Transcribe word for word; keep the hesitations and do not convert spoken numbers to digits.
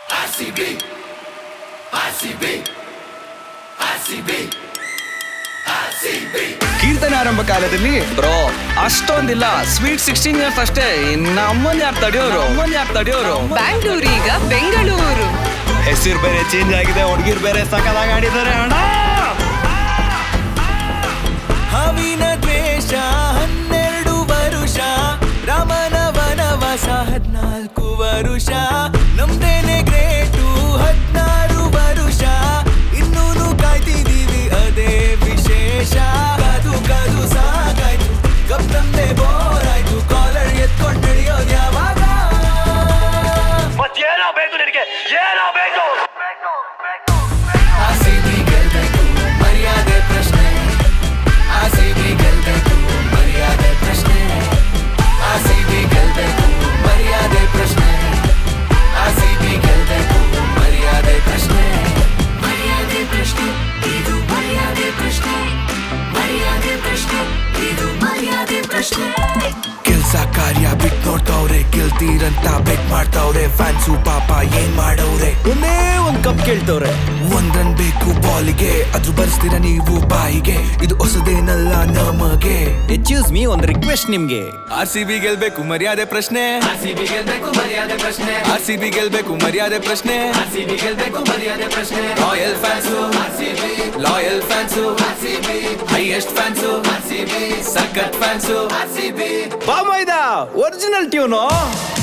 R C B, R C B, R C B, R C B. ಕೀರ್ತನೆ ಆರಂಭ ಕಾಲದಲ್ಲಿ bro ಅಷ್ಟೊಂದಿಲ್ಲ, sweet sixteen years ಅಷ್ಟೇ. ಇನ್ನು ಅಮ್ಮನ್ ಯಾರು ತಡೆಯೋರು ಅಮ್ಮನ್ ಯಾರು ತಡೆಯೋರು ಬ್ಯಾಂಗ್ಳೂರು ಈಗ ಬೆಂಗಳೂರು. ಹೆಸರು ಬೇರೆ ಚೇಂಜ್ ಆಗಿದೆ, ಹುಡುಗಿರ್ ಬೇರೆ ಸಕಲಾಗಿ ಆಡಿದ್ದಾರೆ ಅಣ್ಣ. ಹವಿನ ದ್ವೇಷ ಹನ್ನೆರಡು ವರುಷ, ರಾಮನ ವನವಾಸ ಹದ್ನಾಲ್ಕು ವರುಷ, ನಮ್ದೇನೆ ಗ್ರೇಟು ಹದ್ನಾರು ವರುಷ, ಇನ್ನೂನು ಕಾಯ್ತಿದೀವಿ ಅದೇ ವಿಶೇಷ. ಕಾದು ಕಾದು ಸಾಕಾಯ್ತು, ಕಪ್ ನಮ್ದೆ ಬೋರ್ ಆಯ್ತು, ಕಾಲರ್ ಎತ್ಕೊಂಡು ಹಿಡಿಯೋದು ಯಾವಾಗ? ಮತ್ತೇನೋ ಬೇಕು ನಿನಗೆ, ಏನೋ ಬೇಕು? ಆರ್ ಸಿ ಬಿ ಗೆಲ್ಬೇಕು, ಮರ್ಯಾದೆ ಪ್ರಶ್ನೆ. ಆರ್ ಸಿ ಬಿ ಗೆಲ್ಬೇಕು, ಮರ್ಯಾದೆ ಪ್ರಶ್ನೆ. ಆರ್ ಸಿ ಬಿ ಗೆಲ್ಬೇಕು, ಮರ್ಯಾದೆ ಪ್ರಶ್ನೆ. ಆರ್ ಸಿ ಬಿ ಗೆಲ್ಬೇಕು, ಮರ್ಯಾದೆ ಪ್ರಶ್ನೆ. ಮರ್ಯಾದೆ ಪ್ರಶ್ನೆ, ಇದು ಮರ್ಯಾದೆ ಪ್ರಶ್ನೆ. ಮರ್ಯಾದೆ ಪ್ರಶ್ನೆ, ಇದು ಮರ್ಯಾದೆ ಪ್ರಶ್ನೆ. ಕೆಲ್ಸ ಕಾರ್ಯ ಬಿಟ್ ನೋಡ್ತವ್ರೆ, ಗೆಲ್ತೀರಂತ ಬೆಟ್ ಮಾಡ್ತವ್ರೆ. ಫ್ಯಾನ್ಸು ಪಾಪ ಏನ್ ಮಾಡವ್ರೆ, ಒಂದೇ ಒಂದ್ ಕಪ್ ಕೇಳ್ತವ್ರೆ. ಒಂದ್ ರನ್ ಬೇಕು ಬಾಲಿಗೆ, ಅದ್ರ ಬರ್ಸ್ತೀರ ನೀವು ಬಾಯಿಗೆ. ಇದು ಹೊಸದೇನಲ್ಲ ನಮಗೆ. ಎಕ್ಸ್ಕ್ಯೂಸ್ ಮೀ, ಒಂದ್ ರಿಕ್ವೆಸ್ಟ್ ನಿಮ್ಗೆ. ಆರ್ ಸಿ ಬಿ ಗೆಲ್ಬೇಕು, ಮರ್ಯಾದೆ ಪ್ರಶ್ನೆ. ಆರ್ ಸಿ ಬಿ ಗೆಲ್ಬೇಕು, ಮರ್ಯಾದೆ ಪ್ರಶ್ನೆ. ಆರ್ ಸಿ ಬಿ ಗೆಲ್ಬೇಕು, ಮರ್ಯಾದೆ ಪ್ರಶ್ನೆ. ಆರ್ ಸಿ ಬಿ ಗೆಲ್ಬೇಕು, ಮರ್ಯಾದೆ ಪ್ರಶ್ನೆ. Royal fans R C B, loyal fans R C B, highest fans R C B, ಸಖತ್ ಫ್ಯಾನ್ಸು ಆರ್ ಸಿ ಬಿ. ಬಾಮೈದ ಒರಿಜಿನಲ್ ಟ್ಯೂನು.